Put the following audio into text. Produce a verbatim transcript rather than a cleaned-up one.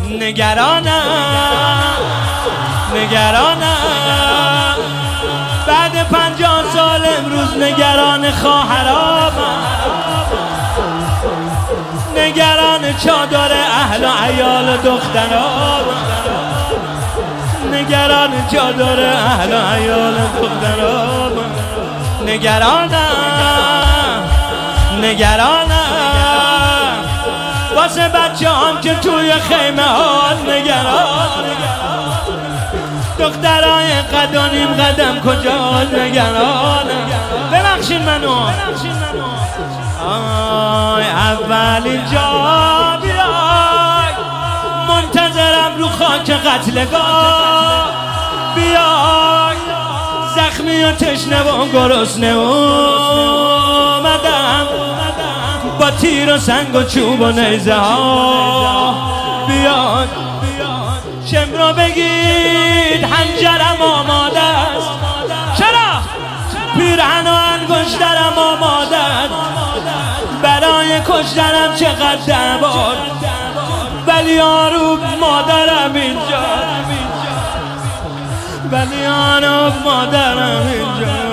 نگرانم نگرانم بعد پنجاه سال امروز نگران خواهرامم، نگران چادر اهل و عیال دخترام، نگران چادر اهل و عیال دخترام، نگرانم نگرانم واسه بچه هم که توی خیمه ها، نگران دخترای قد و نیم قدم کجا، نگرانم. ببخشین منو آی اول اینجا بیای، منتظرم رو خاک قتلگاه بیای، زخمی و تشنه و گرسنه اومدم با تیر و سنگ و چوب و نیزه ها، بیاد شم رو بگید هنجرم آماده است، چرا؟ پیرهن و انگشترم آماده است برای کشتنم، چقدر دعوار ولی یارو مادرم اینجا، ولی یارو مادرم اینجا.